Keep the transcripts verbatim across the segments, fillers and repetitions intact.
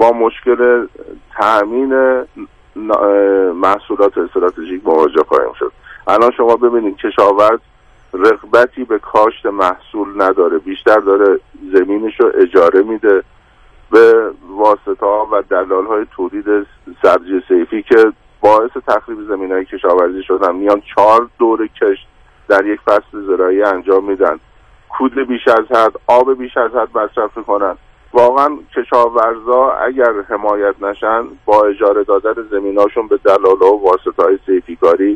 با مشکل تأمین محصولات استراتژیک مواجه خواهیم شد. الان شما ببینید کشاورز رغبتی به کاشت محصول نداره، بیشتر داره زمینشو اجاره میده به واسطه‌ها و دلال‌های تولید سبزی صیفی که باعث تخریب زمین‌های کشاورزی شدن. میان چهار دوره کشت در یک فصل زراعی انجام میدن، کود بیش از حد، آب بیش از حد مصرف میکنن. واقعا کشاورزا اگر حمایت نشن با اجاره دادن زمیناشون به دلال‌ها و واسطه‌های صیفی‌کاری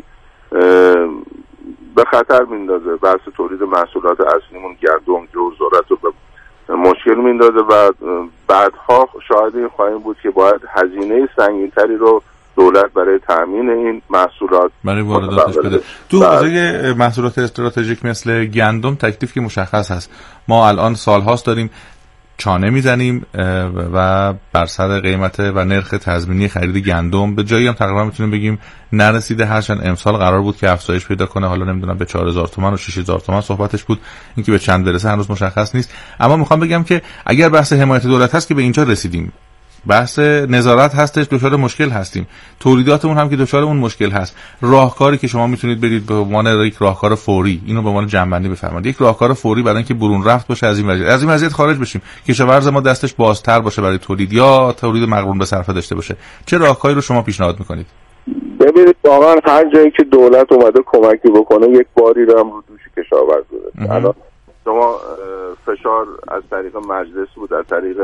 به خطر میندازه. بحث تولید محصولات اصلیمون گندم، جو، ذرت رو به مشکل میندازه و بعدها شاهد این خواهیم بود که باید هزینه سنگین‌تری رو دولت برای تامین این محصولات برای وارداتش بده. تو حوزه محصولات استراتژیک مثل گندم تکلیف که مشخص هست. ما الان سال‌هاست داریم چانه میزنیم و بر سر قیمت و نرخ تضمینی خرید گندم به جایی هم تقریبا میتونیم بگیم نرسیده، هرچند امسال قرار بود که افزایش پیدا کنه، حالا نمیدونم به چهار هزار تومان و شش هزار تومان صحبتش بود، اینکه به چند برسه هنوز مشخص نیست. اما میخوام بگم که اگر بحث حمایت دولت هست که به اینجا رسیدیم، بحث نظارت هستش، دچار مشکل هستیم، تولیداتمون هم که دچار اون مشکل هست، راهکاری که شما میتونید برید به عنوان یک راهکار فوری، اینو به عنوان جنبندی بفرمایید، یک راهکار فوری برای اینکه برون رفت باشه از این وضعیت، از این وضعیت خارج بشیم، کشاورز ما دستش بازتر باشه برای تولید یا تولید مقرون به صرفه داشته باشه، چه راهکاری رو شما پیشنهاد میکنید؟ ببینید واقعا هر جایی که دولت اومده کمکی بکنه یک باری رو هم رو دوش کشاورز بوده. الان شما فشار از طریق مجلس بود، از طریق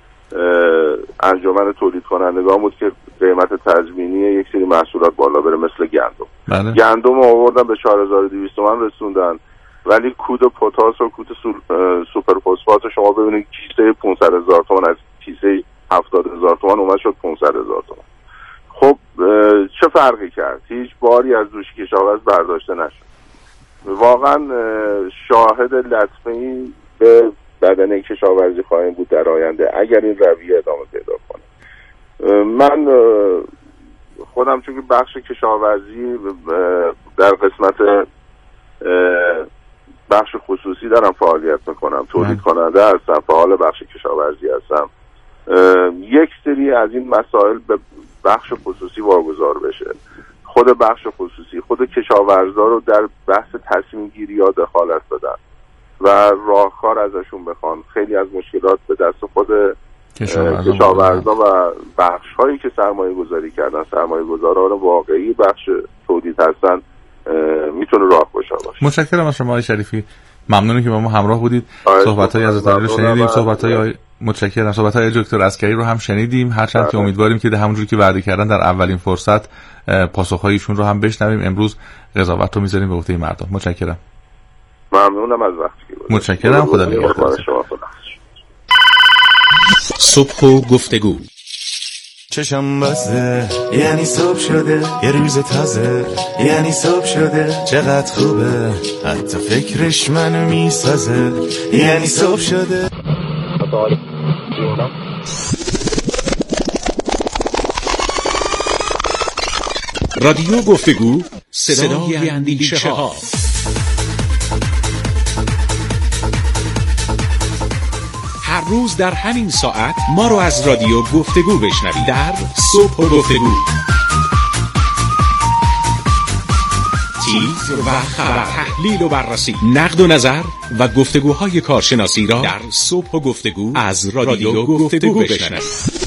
انجمن تولید کنندگان بود که قیمت تضمینی یک سری محصولات بالا بره مثل گندم. بله. گندم آوردن به چهار هزار و دویست تومان رسوندن، ولی کود پتاس و کود سوپر فسفات شما ببینید کیسه پانصد هزار تومان از کیسه هفتاد هزار تومان اومد شد پانصد هزار تومان. خب چه فرقی کرد؟ هیچ باری از دوش کشاورز برداشته نشد. واقعا شاهد لطمه‌ای به بدنه کشاورزی خواهیم بود در آینده اگر این رویه ادامه پیدا کنه. من خودم چون که بخش کشاورزی در قسمت بخش خصوصی دارم فعالیت میکنم، تولید کننده هستم، فعال بخش کشاورزی هستم، یک سری از این مسائل به بخش خصوصی واگذار بشه، خود بخش خصوصی خود کشاورزا رو در بحث تصمیم گیری ها دخالت بدن و راهکار ازشون بخوان. خیلی از مشکلات به دست خود کشاورزا و بخش هایی که سرمایه گذاری کردن، سرمایه گذاران واقعی بخش تولید هستن، میتونه راه گشا باشه. متشکرم از شما آقای شریفی، ممنونم که با ما همراه بودید. صحبت های از رو شنیدیم، صحبت های متشکرم، صحبت های دکتر عسکری رو هم شنیدیم، هرچند که امیدواریم که همونجوری که وعده کردن در اولین فرصت پاسخهایشون رو هم بشنویم. امروز قضاوت رو میذاریم به عهده مردم. متشکرم. ممنونم از وقتی که گذاشتید. متشکرم. خدا نگهدار. صبح و گفتگو. چشم بسته یعنی صبح شده، یه روز تازه یعنی صبح شده، چقدر خوبه حتی فکرش منو میسازه، یعنی صبح شده. رادیو گفتگو، صدای اندیشه ها. هر روز در همین ساعت ما رو از رادیو گفتگو بشنوید در صبح و گفتگو. تیتر و خبر، تحلیل و بررسی، نقد و نظر و گفتگوهای کارشناسی را در صبح و گفتگو از رادیو گفتگو بشنوید.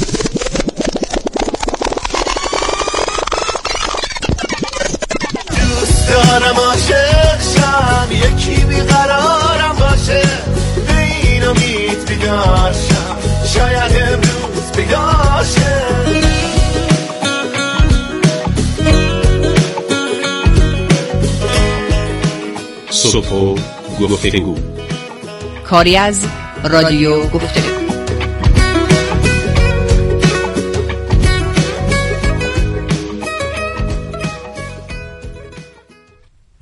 دوست دارم عاشق شم، یکی بیقرارم باشه، به این امید بیدار شم، شاید امروز بیدار شم. صبح و گفتگو، کاری از رادیو گفتگو.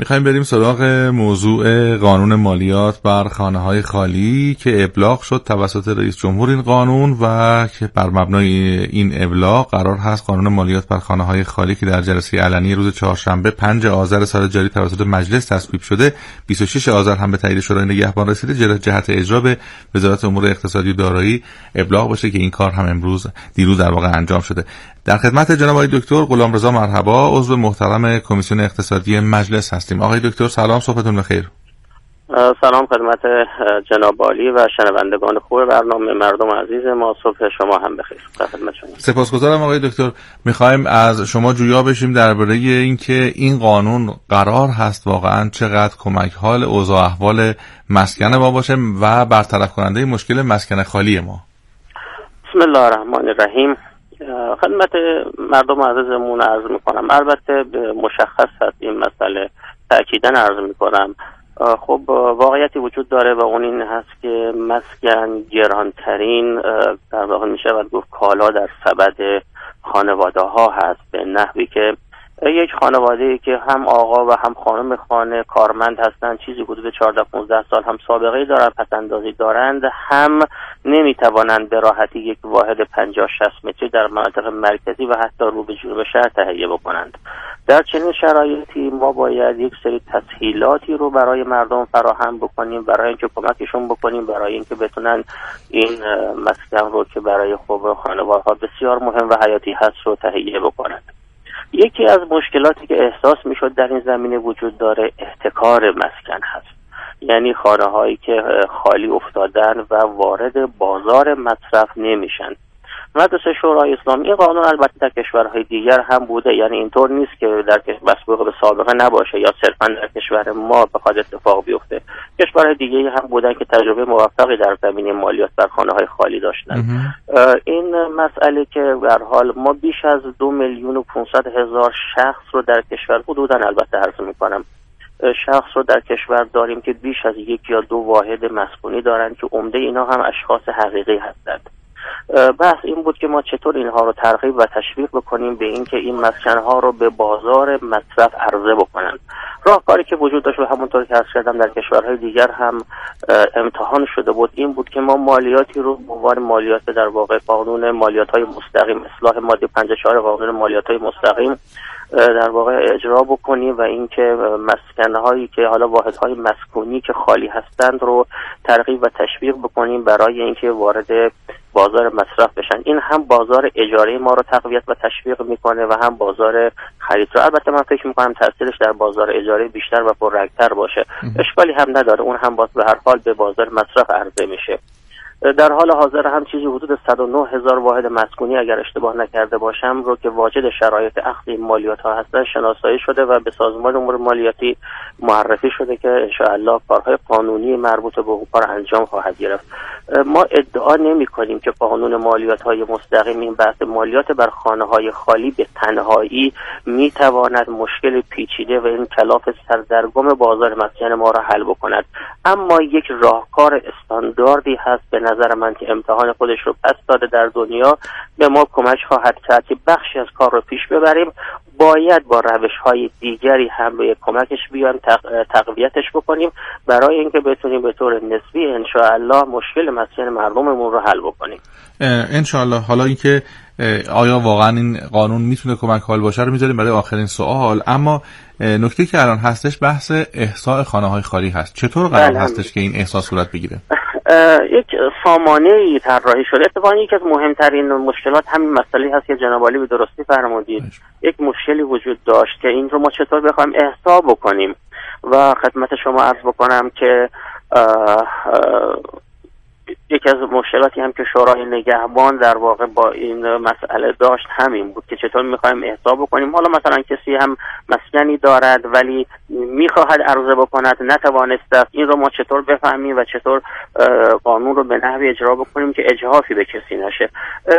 میخوایم بریم سراغ موضوع قانون مالیات بر خانه‌های خالی که ابلاغ شد توسط رئیس جمهور این قانون و که بر مبنای این ابلاغ قرار هست قانون مالیات بر خانه‌های خالی که در جلسه علنی روز چهارشنبه پنجم آذر سال جاری توسط مجلس تصویب شده بیست و ششم آذر هم به تایید شورای نگهبان رسیده جهت اجرا به وزارت امور اقتصادی و دارایی ابلاغ باشه که این کار هم امروز دیروز در واقع انجام شده. در خدمت جناب آقای دکتر غلامرضا مرحبا، عضو محترم کمیسیون اقتصادی مجلس هستیم. آقای دکتر سلام، صبحتون بخیر. سلام خدمت جناب عالی و شنوندگان خوب برنامه مردم عزیز ما، صبح شما هم بخیر. خدمت شما. سپاسگزارم آقای دکتر. میخوایم از شما جویا بشیم درباره اینکه این قانون قرار هست واقعا چقدر کمک حال اوضاع احوال مسکن ما باشه و برطرف کننده مشکل مسکن خالی ما. بسم الله الرحمن الرحیم. خدمت مردم عزیزمون عرض میکنم، البته مشخص هست این مسئله، تأکیداً عرض میکنم. خب واقعیتی وجود داره و اون این هست که مسکن گرانترین در واقع میشه گفت کالا در سبد خانواده ها هست، به نحوی که یک خانواده‌ای که هم آقا و هم خانم خانه کارمند هستند، چیزی حدود چهارده پانزده سال هم سابقه دارند، پس‌اندازی دارند، هم نمیتوانند به راحتی یک واحد پنجاه شصت متری در مناطق مرکزی و حتی رو به جنوب شهر تهیه بکنند. در چنین شرایطی ما باید یک سری تسهیلاتی رو برای مردم فراهم بکنیم، برای اینکه کمکشون بکنیم، برای اینکه بتونن این مسکن رو که برای خوب خانواده‌ها بسیار مهم و حیاتی هست رو تهیه بکنند. یکی از مشکلاتی که احساس میشد در این زمینه وجود داره احتکار مسکن هست، یعنی خانه هایی که خالی افتادن و وارد بازار مصرف نمیشن. مجلس شورای اسلامی این قانون البته در کشورهای دیگر هم بوده، یعنی اینطور نیست که در مسبوق به سابقه نباشه یا صرفا در کشور ما بخواد اتفاق بیفته. کشورهای دیگه هم بودن که تجربه موفقی در زمینه مالیات بر خانه‌های خالی داشتن. این مسئله که در حال ما بیش از دو میلیون و پانصد هزار شخص رو در کشور، حدوداً البته عرض می‌کنم، شخص رو در کشور داریم که بیش از یک یا دو واحد مسکونی دارند که عمده اینا هم اشخاص حقیقی هستند. بحث این بود که ما چطور اینها رو ترغیب و تشویق بکنیم به اینکه این مسکن‌ها رو به بازار مصرف عرضه بکنن. راهکاری که وجود داشت و همونطور که عرض کردم در کشورهای دیگر هم امتحان شده بود این بود که ما مالیاتی رو به عنوان مالیات در واقع قانون مالیات‌های مستقیم، اصلاح ماده پنجاه و چهار قانون مالیات‌های مستقیم در واقع اجرا بکنیم و اینکه مسکن‌هایی که حالا واحدهای مسکونی که خالی هستند رو ترغیب و تشویق بکنیم برای اینکه وارد بازار مصرف بشن. این هم بازار اجاره ما رو تقویت و تشویق میکنه و هم بازار خرید رو. البته من فکر میکنم تاثیرش در بازار اجاره بیشتر و پررنگتر باشه. اشکالی هم نداره، اون هم باز به هر حال به بازار مصرف عرضه میشه. در حال حاضر هم چیزی حدود صد و نه هزار واحد مسکونی اگر اشتباه نکرده باشم رو که واجد شرایط اخذ این مالیات ها هستن شناسایی شده و به سازمان امور مالیاتی معرفی شده که ان شاء الله کارهای قانونی مربوط به اون کار انجام خواهد گرفت. ما ادعا نمی کنیم که قانون مالیات های مستقیم، این بحث مالیات بر خانه های خالی به تنهایی می تواند مشکل پیچیده و این کلاف سردرگم بازار مسکن ما را حل بکند، اما یک راهکار استانداردی هست به نظر من که امتحان خودش رو پس داده در دنیا، به ما کمک خواهد کرد که بخشی از کار رو پیش ببریم. باید با روش‌های دیگری هم به کمکش بیایم، تق... تقویتش بکنیم برای اینکه بتونیم به طور نسبی ان شاء الله مشکل مسکن مردممون رو حل بکنیم. ان شاء الله. حالا اینکه آیا واقعا این قانون میتونه کمک حال باشه رو میذاریم برای آخرین سوال، اما نکته که الان هستش بحث احصاء خانه‌های خالی هست. چطور قرار هستش که این احصاء صورت بگیره؟ یک سامانه‌ای طراحی شده. اتفاقاً یکی از مهمترین مشکلات همین مسئله هست که جناب عالی به درستی فرمودید. یک مشکلی وجود داشت که این رو ما چطور بخوایم احصا بکنیم و خدمت شما عرض بکنم که اه اه یکی از مشکلاتی هم که شورای نگهبان در واقع با این مسئله داشت همین بود که چطور میخوایم احصا بکنیم. حالا مثلا کسی هم مسکنی دارد ولی میخواهد عرضه بکند نتوانسته است، این رو ما چطور بفهمیم و چطور قانون رو به نحوی اجرا بکنیم که اجحافی به کسی نشه.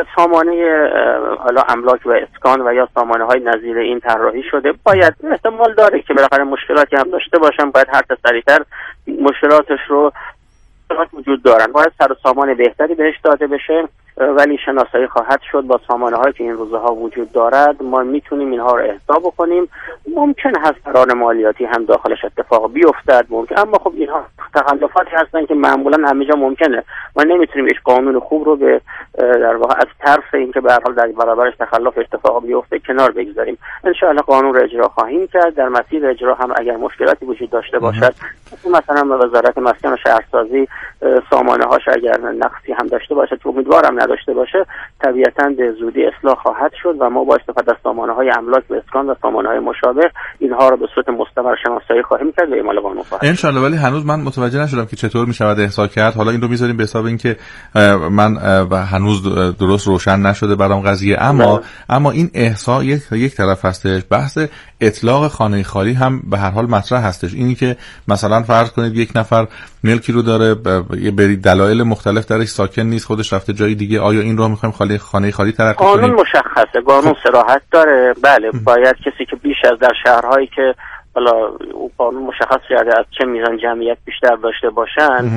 سامانه حالا املاک و اسکان و یا سامانه های نظیر این طراحی شده. باید احتمال داره که بالاخره مشکلاتی هم داشته باشن، باید هر سریعتر مشکلاتش رو وجود دارن، باید سر و سامان بهتری بهش داده بشه. ولی شناسایی خواهد شد با سامانه‌هایی که این روزها وجود دارد. ما میتونیم اینها رو احصا بکنیم. ممکن هست قرار مالیاتی هم داخلش اتفاق بیفتد، ممکن، اما خب اینها تخلفاتی هستن که معمولا همه جا ممکنه. ما نمیتونیم هیچ قانون خوب رو به در واقع از طرف اینکه به هر حال در برابرش تخلف اتفاق بیفته کنار بگذاریم. ان شاء الله قانون رو اجرا خواهیم کرد. در مسیر اجرا هم اگر مشکلاتی وجود داشته باشد، مثلا وزارت مسکن و شهرسازی سامانه‌هاش اگر نقصی هم داشته باشه که امیدوارم نداشته باشه، طبیعتاً به زودی اصلاح خواهد شد و ما با استفاده از سامانه‌های املاک و اسکان و سامانه‌های مشابه اینها رو به صورت مستمر شناسایی خواهیم کرد و اعمال قانون خواهد ان شاء الله. ولی هنوز من متوجه نشدم که چطور می‌شود احصا کرد. حالا این رو می‌ذاریم به حساب اینکه من هنوز درست روشن نشده برام قضیه، اما نه. اما این احصا یک یک طرف هستش. بحث اطلاق خانه خالی هم به هر حال مطرح هستش. اینی که مثلا فرض کنید یک نفر ملکی رو داره، به دلایل مختلف درش ساکن نیست، خودش رفته جای دیگه، آیا این رو می‌خوایم خالی خانه خالی ترقی کنیم؟ قانون مشخصه، قانون صراحت داره. بله، باید کسی که بیش از در شهرهایی که حالا اون قانون مشخص کرده از چه میزان جمعیت بیشتر داشته باشن،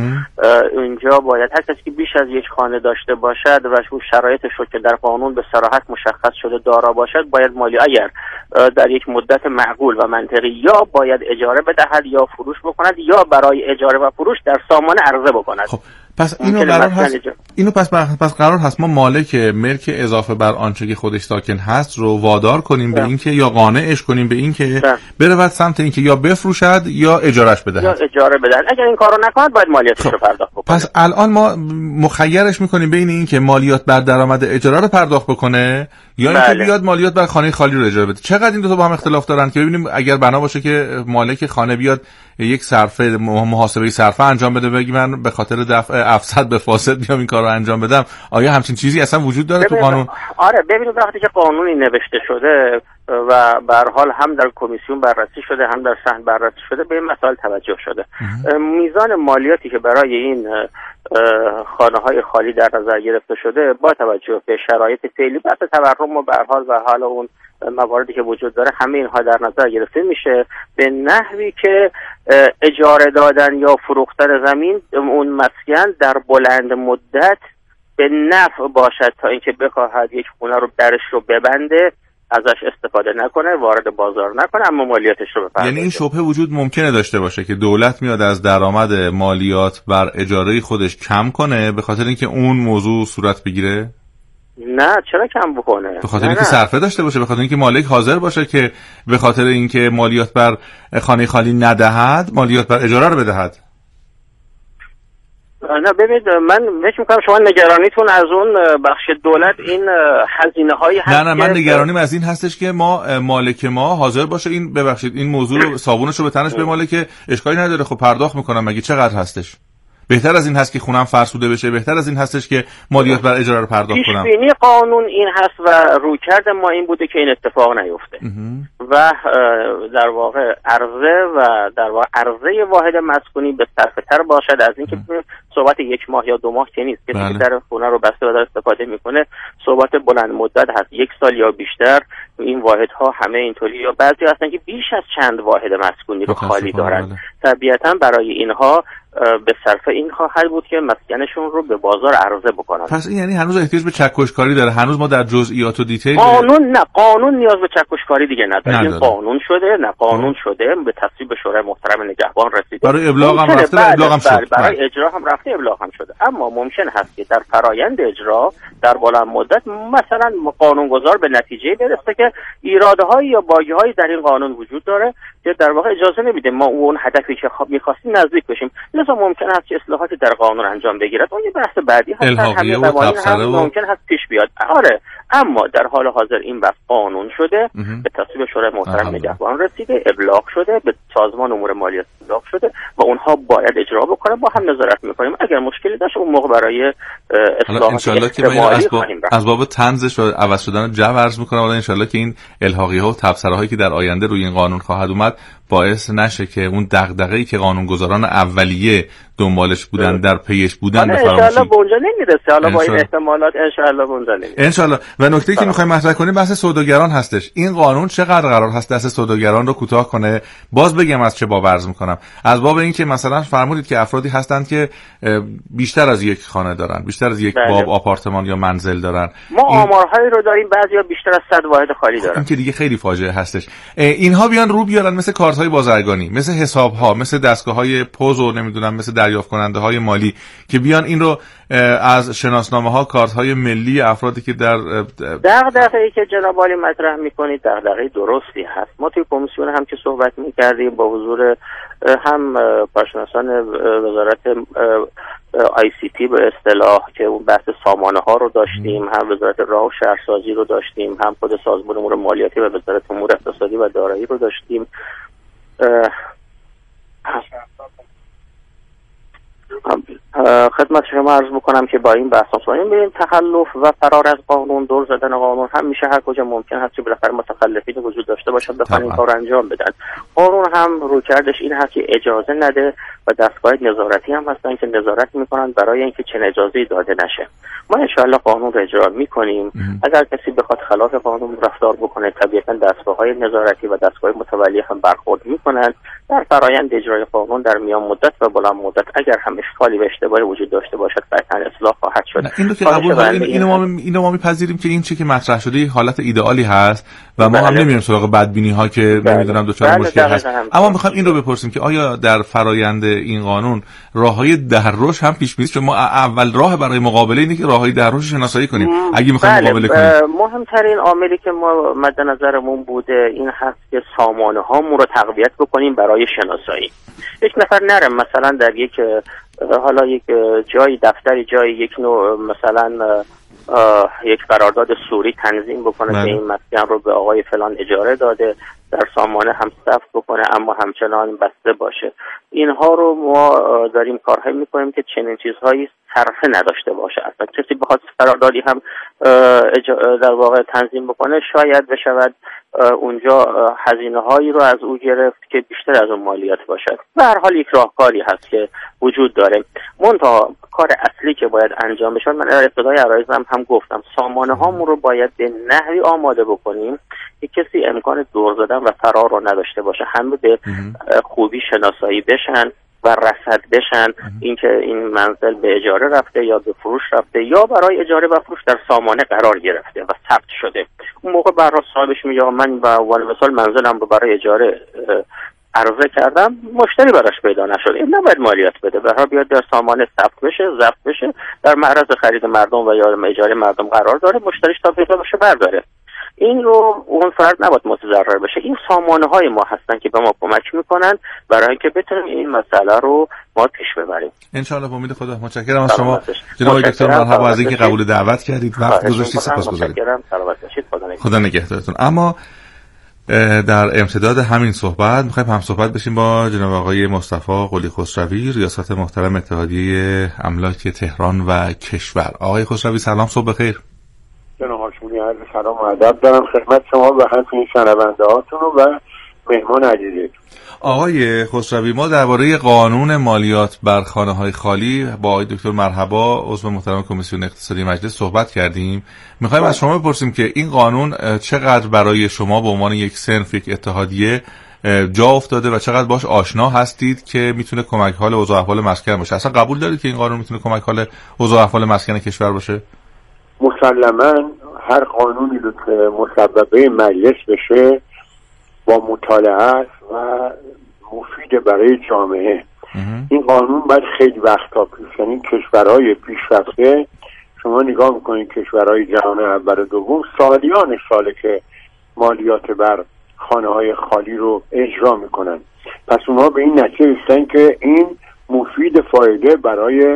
اینجا باید هر کسی که بیش از یک خانه داشته باشد و اون شرایطش رو که در قانون به صراحت مشخص شده دارا باشد، باید مالی اگر در یک مدت معقول و منطقی یا باید اجاره بدهد یا فروش بکند یا برای اجاره و فروش در سامانه عرضه بکند. خب پس اینو قرار هست اینو پس پس قرار هست ما مالک ملک اضافه بر آنچه که خودش ساکن هست رو وادار کنیم به اینکه یا قانعش کنیم به اینکه برود سمت اینکه یا بفروشد یا اجارهش بدهد. یا اجاره بدهد. اگر این کارو نکند باید مالیاتش رو پرداخت بکنه. پس الان ما مخیرش میکنیم بین اینکه مالیات بر درآمد اجاره رو پرداخت بکنه یا اینکه بله. بیاد مالیات بر خانه خالی رو اجاره بده. چقدر این دو تا با هم اختلاف دارن که ببینیم اگر بنا باشه که مالک خانه بیاد یک صرفه محاسبه صرفه انجام بده، بگی من به خاطر دفع افسد به فاسد بیام این کارو انجام بدم، آیا همچین چیزی اصلا وجود داره تو قانون؟ آره ببینید وقتی که قانونی نوشته شده و به هر حال هم در کمیسیون بررسی شده هم در صحن بررسی شده به این مسائل توجه شده. میزان مالیاتی که برای این خانه های خالی در نظر گرفته شده با توجه به شرایط فعلی بحث تورم و به هر حال و حالا اون مواردی که وجود داره همه اینها در نظر گرفته میشه به نحوی که اجاره دادن یا فروختن زمین اون مسکن در بلند مدت به نفع باشد تا اینکه بخواهد یک خونه رو درش رو ببنده، ازش استفاده نکنه، وارد بازار نکنه، اما مالیاتش رو بپردازه. یعنی این شبهه وجود ممکنه داشته باشه که دولت میاد از درآمد مالیات بر اجاره خودش کم کنه به خاطر اینکه اون موضوع صورت بگیره؟ نه، چرا کم بکنه؟ به خاطر اینکه صرفه داشته باشه، به خاطر اینکه مالک حاضر باشه که به خاطر اینکه مالیات بر خانه خالی ندهد، مالیات بر اجاره رو بدهد. نه ببینید من فکر می‌کنم شما نگرانیتون از اون بخش دولت این هزینه‌های هست. نه نه من نگرانیم از این هستش که ما مالک ما حاضر باشه این ببخشید این موضوع رو صابونش رو به تنش بماله که اشکالی نداره، خب پرداخت میکنم، مگه چقدر هستش؟ بهتر از این هست که خونم فرسوده بشه، بهتر از این هستش که مالیات بر اجاره رو پرداخت کنم. پیش بینی قانون این هست و رویکرد ما این بوده که این اتفاق نیفته و در واقع عرضه و در واقع عرضه واحد مسکونی به صرفه‌تر باشد از اینکه صحبت یک ماه یا دو ماه که نیست. کسی که در خونه رو بسته و در استفاده میکنه صحبت بلند مدت هست، یک سال یا بیشتر. این واحدها همه اینطوری یا بعضی هستن که بیش از چند واحد مسکونی رو خالی دارن. طبیعتاً برای اینها به صرفه این خواهد بود که مسکنشون رو به بازار عرضه بکنن. پس این یعنی هنوز احتیاج به چکشکاری داره، هنوز ما در جزئیات و دیتیل قانون نه قانون نیاز به چکشکاری دیگه نداره. این قانون شده نه قانون شده به تصویب شورای محترم نگهبان رسیده، برای ابلاغ هم رفته، بعد ابلاغ هم شد، برای اجرا هم رفته، ابلاغ هم شده. اما ممکن هست که در فرایند اجرا در بلند مدت مثلا قانونگذار به نتیجه برسه که ایراده‌های یا باگی‌هایی در این قانون وجود داره که در واقع اجازه نمیده ما اون هدفی که می‌خواستیم نزدیک بشیم. لذا ممکن است که اصلاحاتی در قانون انجام بگیرد. اون یه بحث بعدی هست، همین قوانین هم و... ممکن هست پیش بیاد. آره اما در حال حاضر این بحث قانون شده، به تصویب شورای محترم نگهبان رسیده، ابلاغ شده، به سازمان امور مالیات ابلاغ شده و اونها باید اجرا بکنن. با هم نظارت می‌کنیم. اگر مشکلی داشت اون موقع برای اصلاحات احتمالی خواهیم رفت. از باب طنزش و عوض شدن جو عرض می‌کنم، ولی ان شاءالله که این الحاقیه‌ها و تبصره‌هایی که در آینده روی این قانون خواهد اومد باعث نشه که اون دغدغه‌ای که قانونگذاران اولیه دنبالش بودن در پیش بودن به فراموشی. ان شاء الله به اونجا نمیرسه. حالا با این احتمالات ان شاء الله به اونجا نمیرسه. ان شاء الله. و نکته‌ای که می‌خوایم مطرح کنیم بحث سوداگران هستش. این قانون چقدر قرار هست دست سوداگران رو کوتاه کنه؟ باز بگم از چه باب عرض می‌کنم. از باب این که مثلا فرمودید که افرادی هستند که بیشتر از یک خانه دارن، بیشتر از یک باب آپارتمان یا منزل دارن. ما آمارهایی رو داریم بعضیا بیشتر از صد واحد خالی دارن. این که دیگه خیلی فاجعه هستش. اینها بیان رو بیارن مثل کارت‌های بازرگانی، مثل حساب‌ها، مثل دستگاه‌های پوز و نمیدونم مثل دریافت کننده‌های مالی که بیان این رو از شناسنامه‌ها، کارت‌های ملی افرادی که در دغدغه‌ای که جناب عالی مطرح می‌کنید دغدغه درستی هست. ما توی کمیسیون هم که صحبت می‌کردیم با حضور هم کارشناسان وزارت آی سی تی به اصطلاح که اون بحث سامانه‌ها رو داشتیم، هم وزارت راه و شهرسازی رو داشتیم، هم خود سازمان امور مالیاتی و وزارت امور اقتصادی و دارایی رو داشتیم. خدمت شما عرض بکنم که با این بحث اصلا ببین تخلف و فرار از قانون، دور زدن قانون هم میشه هر کجا ممکن هست که بالاخره متخلفین وجود داشته باشن بخوان این کار انجام بدن. قانون هم رویکردش این هست که اجازه نده و دستگاه نظارتی هم هستن که نظارت میکنن برای اینکه چه اجازه‌ای داده نشه. ما ان شاء الله قانون رو اجرا میکنیم. اگر کسی بخواد خلاف قانون رفتار بکنه طبیعتا دستگاه‌های نظارتی و دستگاه متولی هم برخورد میکنن. در فرآیند اجرای قانون در میان مدت و بلند مدت اگر هم اشکالی و اشتباهی وجود داشته باشد قطعا اصلاح خواهد شد. این رو که قبول داریم، اینو ما اینو ما میپذیریم که این چیزی که مطرح شده حالت ایدئالی هست و ما هم نمیریم سراغ بدبینی ها که نمیدونم دو چهار مشکل هست. اما میخوام این رو بپرسیم که آیا در فرآیند این قانون راههای درروش هم پیش میاد؟ چون ما اول راه برای مقابله اینه که راههای درروش شناسایی کنیم اگه میخوایم مقابله کنیم. مهمترین عاملی که ما مد نظرمون بوده این هست که سامانه هامون رو تقویت بکنیم برای شناسایی. یک نفر نرم مثلا در یک حالا یک جایی دفتری جایی یک نوع مثلا یک قرارداد سوری تنظیم بکنه که این مسکن رو به آقای فلان اجاره داده، در سامانه هم ثبت بکنه اما همچنان بسته باشه. اینها رو ما داریم کارهایی میکنیم که چنین چیزهایی صرفه نداشته باشه. اصلا کسی بخواد قراردادی هم در واقع تنظیم بکنه شاید بشود اونجا هزینه هایی رو از او گرفت که بیشتر از اون مالیات باشد. به هر حال یک راهکاری هست که وجود داره. منتها کار اصلی که باید انجام بشه، من در ابتدای عرایزم هم گفتم، سامانه هامون رو باید به نحوی آماده بکنیم که کسی امکان دور زدن و فرار رو نداشته باشه. همه به خوبی شناسایی بشن و رصد بشن اینکه این منزل به اجاره رفته یا به فروش رفته یا برای اجاره و فروش در سامانه قرار گرفته و ثبت شده. اون موقع برای صاحبش میگه من به عنوان مثال منزلم رو برای اجاره عرضه کردم، مشتری براش پیدا نشد، این نباید مالیات بده، برای بیاد در سامانه ثبت بشه، ضبط بشه، در معرض خرید مردم و یا اجاره مردم قرار داره، مشتریش تا پیدا بشه برداره. این رو اون فرد نباید متضرر بشه. این سامانه های ما هستن که به ما کمک میکنن برای اینکه بتونیم این مسئله رو ما پیش ببریم. ان شاء الله به امید خدا. متشکرم از شما جناب دکتر مرحبا از اینکه قبول دعوت کردید، وقت گذاشتید، سپاسگزارم. متشکرم. سلامت باشید. خدا نگهدارتون. اما در امتداد همین صحبت میخوایم هم صحبت بشیم با جناب آقای مصطفی قلی خسروی، ریاست محترم اتحادیه املاک تهران و کشور. آقای خسروی سلام، صبح بخیر. جناب هاشمی عرض سلام و ادب دارم خدمت شما و همچنین شنونده هاتون و مهمان عزیزتون. آقای خسروی، ما درباره قانون مالیات بر خانه‌های خالی با آقای دکتر مرحبا عضو محترم کمیسیون اقتصادی مجلس صحبت کردیم. می‌خوایم از شما بپرسیم که این قانون چقدر برای شما به عنوان یک صنف، یک اتحادیه جا افتاده و چقدر باش آشنا هستید که میتونه کمک حال اوضاع احوال مسکن باشه؟ اصلا قبول دارید که این قانون میتونه کمک حال اوضاع احوال مسکن کشور باشه؟ مسلماً هر قانونی که مصوبه مجلس بشه با مطالعه است و مفید برای جامعه. این قانون باید خیلی وقتا پیش، یعنی کشورهای پیشرفته شما نگاه میکنید کشورهای جهان اول و دوم سالیان ساله که مالیات بر خانه های خالی رو اجرا میکنن، پس اونها به این نتیجه رسیدن که این مفید فایده برای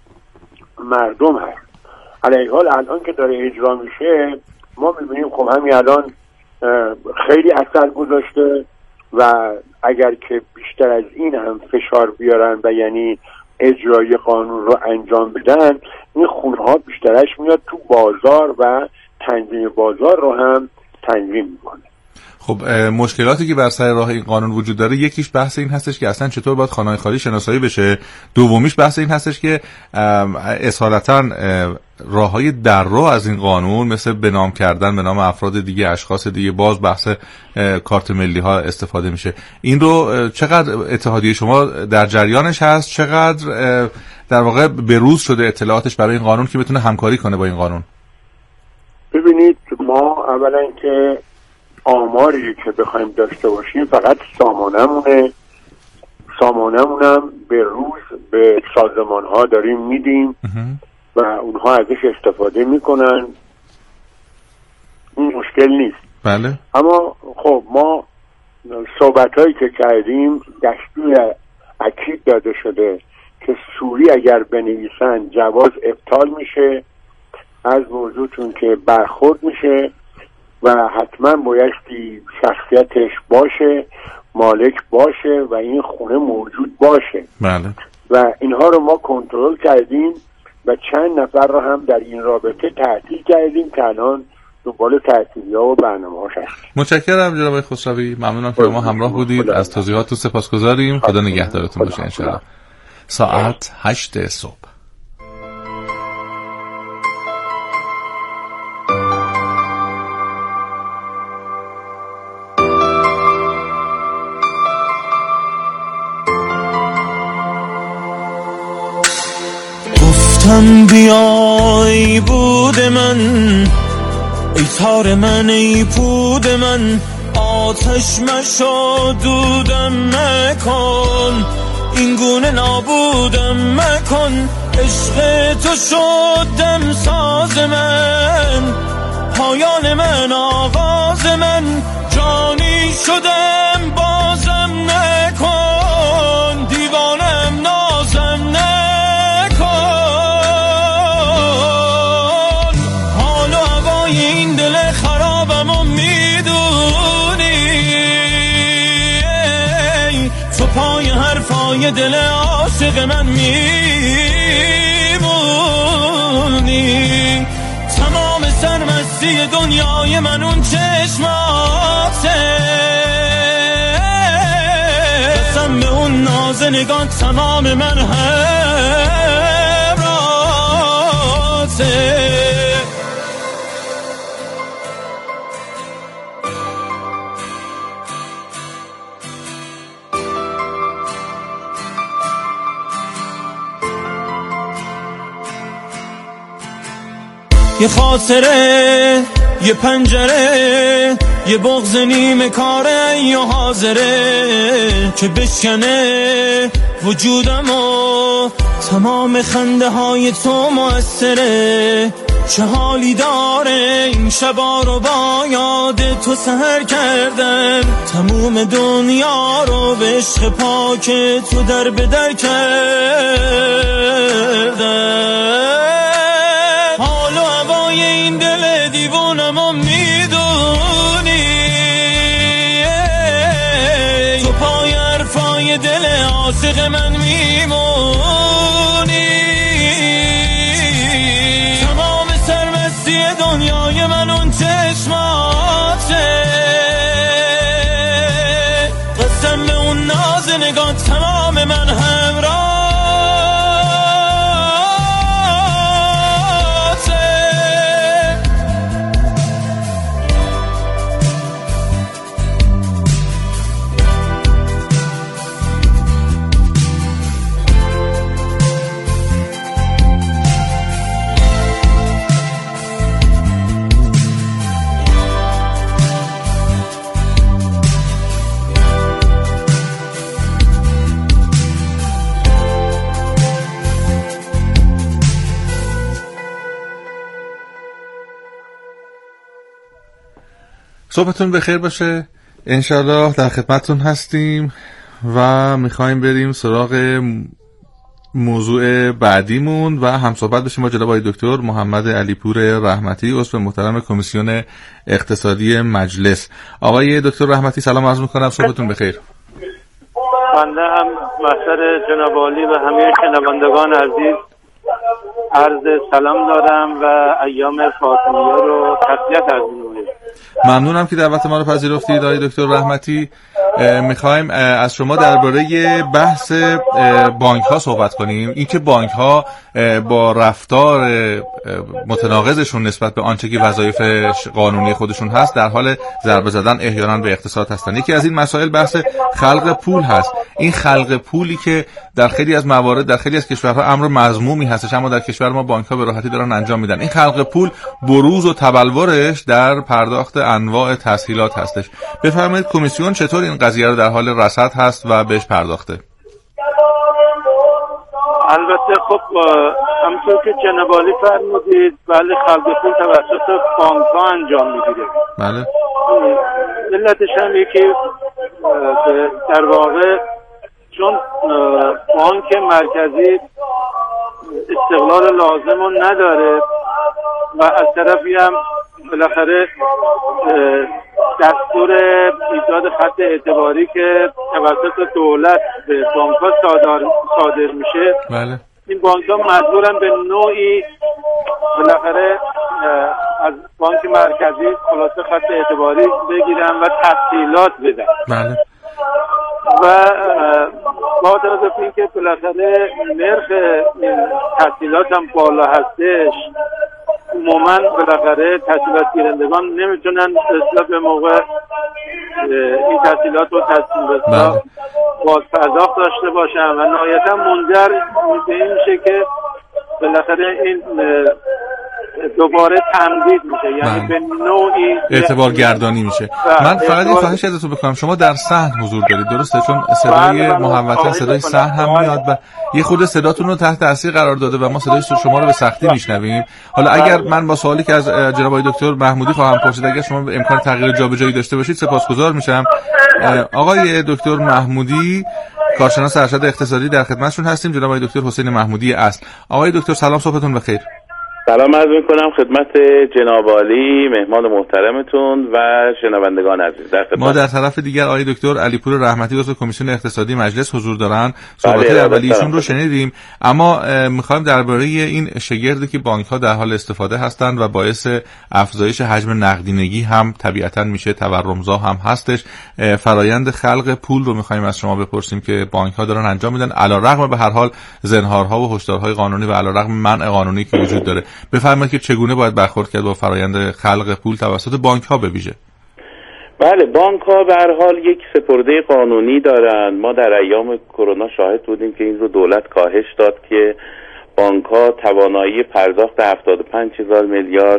مردم هست. علیه حال الان که داره اجرا میشه ما میبینیم خب همین الان خیلی اثر گذاشته و اگر که بیشتر از این هم فشار بیارن و یعنی اجرای قانون رو انجام بدن، این خونه ها بیشترش میاد تو بازار و تنظیم بازار رو هم تنظیم میکنه. خب مشکلاتی که بر سر راه این قانون وجود داره، یکیش بحث این هستش که اصلا چطور باید خانه‌های خالی شناسایی بشه. دومیش بحث این هستش که اصالتاً راههای دررو از این قانون مثل به نام کردن به نام افراد دیگه، اشخاص دیگه، باز بحث کارت ملی ها استفاده میشه. این رو چقدر اتحادیه شما در جریانش هست؟ چقدر در واقع بروز شده اطلاعاتش برای این قانون که بتونه همکاری کنه با این قانون؟ ببینید، ما اولا که آماری که بخوایم داشته باشیم فقط سامانمونه، سامانمونم به روز به سازمان ها داریم میدیم و اونها ازش استفاده میکنن. این مشکل نیست. بله. اما خب ما صحبت هایی که کردیم دستور اکید داده شده که سوری اگر بنویسن جواز ابطال میشه از موضوعتون که برخورد میشه و حتما بایستی شخصیتش باشه، مالک باشه و این خونه موجود باشه. بله. و اینها رو ما کنترل کردیم و چند نفر رو هم در این رابطه تعطیل کردیم که الان دنبال تعطیلی‌ها و برنامه‌هاش هستیم. متشکرم جناب خسروی، ممنونم که ما همراه بودید. از توضیحاتتون سپاسگزاریم. خدا نگهدارتون باشه ان شاءالله. ساعت هشت صبح. گفتم بیای بود من، ای تار من، ای پود من، آتش مشو دودم مکن، این گونه نابودم مکن، عشق تو شدم ساز من، پایان من، آغاز من، جانی شدم بازم نکن، دیوانم نازم نکن، حال و هوای این دل خرابم و میدونی، تو پای حرفای دل عاشق من میمونی، تمام سرمستی دنیای من اون چشماته، قسم به اون ناز نگاه تمام من همراته. یه خاطره، یه پنجره، یه بغض نیمه کاره یا حاضره که بشکنه وجودم و تمام خنده های تو مؤثره، چه حالی داره این شبا رو با یاد تو سحر کردن، تموم دنیا رو به عشق پاک تو در به در کردن، حال و هوای این دل دیوونم و میدونی، تو پای حرفای دل عاشق من میمونی، تمام سرمستی دنیای من اون چشماته، قسم به اون ناز نگاه تمام من همراه. صبحتون بخیر باشه. انشالله در خدمتتون هستیم و میخوایم بریم سراغ موضوع بعدیمون و همصحبت بشیم با جناب آقای دکتر محمد علیپور رحمتی، عضو محترم کمیسیون اقتصادی مجلس. آقای دکتر رحمتی سلام عرض میکنم، صبحتون بخیر. بنده هم محضر جناب عالی و همه شنوندگان عزیز عرض سلام دارم و ایام فاطمیه رو تسلیت عرض می‌کنم. ممنونم که دعوت ما رو پذیرفتید آقای دکتر رحمتی. میخوایم از شما درباره بحث بانک ها صحبت کنیم. اینکه بانک ها با رفتار متناقضشون نسبت به آنچه که وظایف قانونی خودشون هست در حال ضربه زدن احیانا به اقتصاد هستن. یکی از این مسائل بحث خلق پول هست. این خلق پولی که در خیلی از موارد در خیلی از کشورها امر مذمومی هستش، اما در کشور ما بانک ها به راحتی دارن انجام میدن. این خلق پول بروز و تبلورش در پرداخت انواع تسهیلات هستش. بفرمایید کمیسیون چطور این قضیه رو در حال رصد هست و بهش پرداخته؟ البته خب همونطور که جناب عالی فرمودید، بله خلق پول توسط بانک ها انجام میگیره. بله. علتش هم یکی در واقع چون بانک مرکزی استقلال لازم رو نداره و از طرفی هم بالاخره دستور ایجاد خط اعتباری که توسط دولت به بانک ها صادر میشه، بله. این بانک ها مجبورن به نوعی بالاخره از بانک مرکزی خلاصه خط اعتباری بگیرن و تسهیلات بدن. بله. و با توجه به اینکه بالاخره نرخ تسهیلات هم بالا هستش، عموما بالاخره تسهیلات گیرندگان نمیتونن اصلا به موقع این تسهیلات رو تسهیل باز پرداخت داشته باشن و نهایتا منجر به این میشه که بالاخره این دوباره تمدید میشه، یعنی من. به نوعی اعتبار گردانی میشه. من فقط این خواهش ازتون بکنم، شما در صحن حضور دارید درسته؟ چون صدای محوطه صدای صحن هم میاد و یه خود صداتون رو تحت تاثیر قرار داده و ما صدای شما رو به سختی میشنویم. حالا اگر من با سوالی که از جناب آقای دکتر محمودی خواهم پرسید، اگر شما امکان تغییر جابجایی داشته باشید سپاسگزار میشم. آقای دکتر محمودی کارشناس ارشد اقتصادی در خدمتشون هستیم. جناب آقای دکتر حسین محمودی اصل. آقای دکتر سلام، صبحتون بخیر. سلام عرض میکنم خدمت جناب عالی مهمان محترمتون و شنوندگان عزیز. در ما در طرف دیگر آقای دکتر علیپور رحمتی عضو کمیسیون اقتصادی مجلس حضور دارن. صحبت اولیشون رو شنیدیم، اما میخوایم درباره این شگردی که بانک ها در حال استفاده هستند و باعث افزایش حجم نقدینگی هم طبیعتا میشه، تورمزا هم هستش، فرایند خلق پول رو میخوایم از شما بپرسیم که بانک ها دارن انجام میدن علیرغم به هر حال زنهارها و هشدارهای قانونی و علیرغم منع قانونی که وجود داره. بفرمایید که چگونه باید برخورد کرد با فرآیند خلق پول توسط بانک ها به ویژه؟ بله، بانک ها به هر حال یک سپرده قانونی دارن. ما در ایام کرونا شاهد بودیم که این رو دولت کاهش داد که بانک ها توانایی پرداخت هفتاد و پنج هزار میلیارد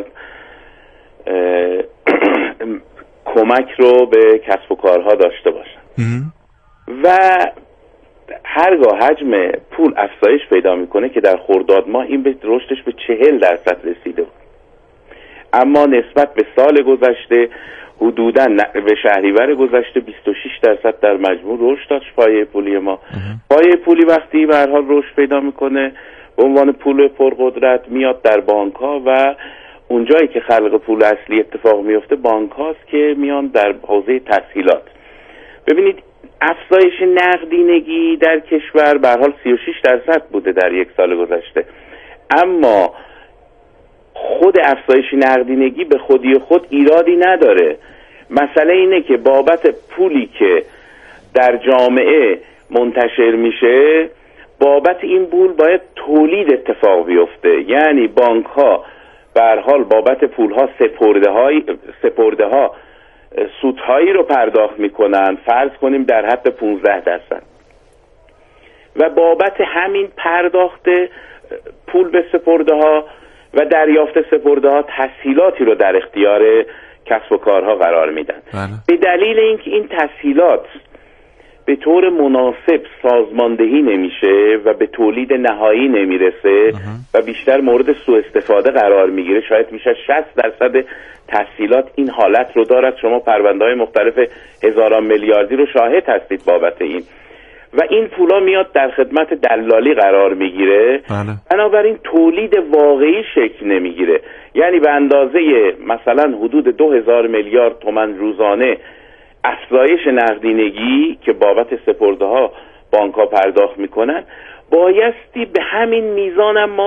کمک رو به کسب و کارها داشته باشن و هرگاه حجم پول افزایش پیدا میکنه که در خرداد ماه این به رشدش به چهل درصد رسیده بود، اما نسبت به سال گذشته حدوداً به شهریور گذشته بیست و شش درصد در مجموع رشد داشت پایه پولی ما. پایه پولی وقتی به هر حال رشد پیدا میکنه به عنوان پول پرقدرت میاد در بانک ها و اونجایی که خلق پول اصلی اتفاق میفته بانک هاست که میان در حوزه تسهیلات. ببینید افزایش نقدینگی در کشور به هر حال سی و شش درصد بوده در یک سال گذشته، اما خود افزایش نقدینگی به خودی خود ایرادی نداره. مسئله اینه که بابت پولی که در جامعه منتشر میشه بابت این پول باید تولید اتفاق بیفته، یعنی بانک ها به هر حال بابت پول ها سپرده های سپرده ها سودهایی رو پرداخت میکنن، فرض کنیم در حد پانزده درصد، و بابت همین پرداخت پول به سپرده ها و دریافت سپرده ها تسهیلاتی رو در اختیار کسب و کارها قرار میدن. بله. به دلیل اینکه این تسهیلات به طور مناسب سازماندهی نمیشه و به تولید نهایی نمیرسه و بیشتر مورد سوء استفاده قرار میگیره، شاید میشه شصت درصد تسهیلات این حالت رو دارد. شما پرونده‌های مختلف هزاران میلیاردی رو شاهد هستید بابت این، و این پولا میاد در خدمت دلالی قرار میگیره. بله. بنابراین تولید واقعی شکل نمیگیره، یعنی به اندازه مثلا حدود دو هزار میلیارد تومان روزانه افزایش نقدینگی که بابت سپرده ها بانک ها پرداخت میکنن بایستی به همین میزان هم ما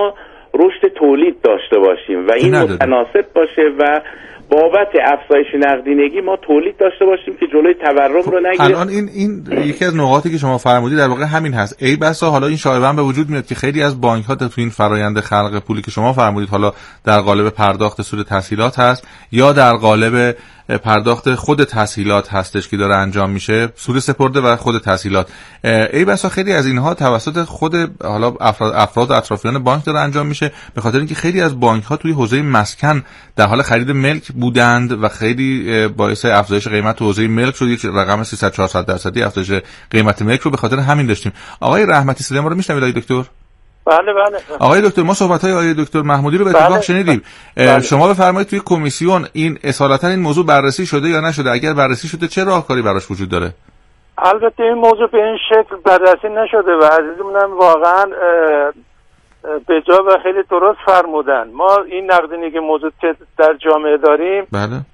رشد تولید داشته باشیم و این متناسب باشه و بابت افزایش نقدینگی ما تولید داشته باشیم که جلوی تورم رو نگیره. الان این این یکی از نقاطی که شما فرمودید در واقع همین هست. ای بسا حالا این شایعه به وجود میاد که خیلی از بانک ها تو این فرایند خلق پولی که شما فرمودید حالا در قالب پرداخت سود تسهیلات هست یا در قالب پرداخت خود تسهیلات هستش که داره انجام میشه، سود سپرده و خود تسهیلات، ای بسا خیلی از اینها توسط خود حالا افراد افراد اطرافیان بانک داره انجام میشه، به خاطر اینکه خیلی از بانک ها توی حوزه مسکن در حال خرید ملک بودند و خیلی باعث افزایش قیمت تو حوزه ملک شد. یک رقم سیصد چهارصد درصدی افزایش قیمت ملک رو به خاطر همین داشتیم. آقای رحمتی سلیمان رو میشنوید آقای دکتر؟ بله بله. آقای دکتر ما صحبت‌های آقای دکتر محمودی رو به اتفاق بله. شنیدیم. بله. شما بفرمایید توی کمیسیون این اصالتا این موضوع بررسی شده یا نشده؟ اگر بررسی شده چه راهکاری براش وجود داره؟ البته این موضوع به این شکل بررسی نشده و عزیزمونم واقعا به جا و خیلی درست فرمودن. ما این نقدینگی که موجود در جامعه داریم بله.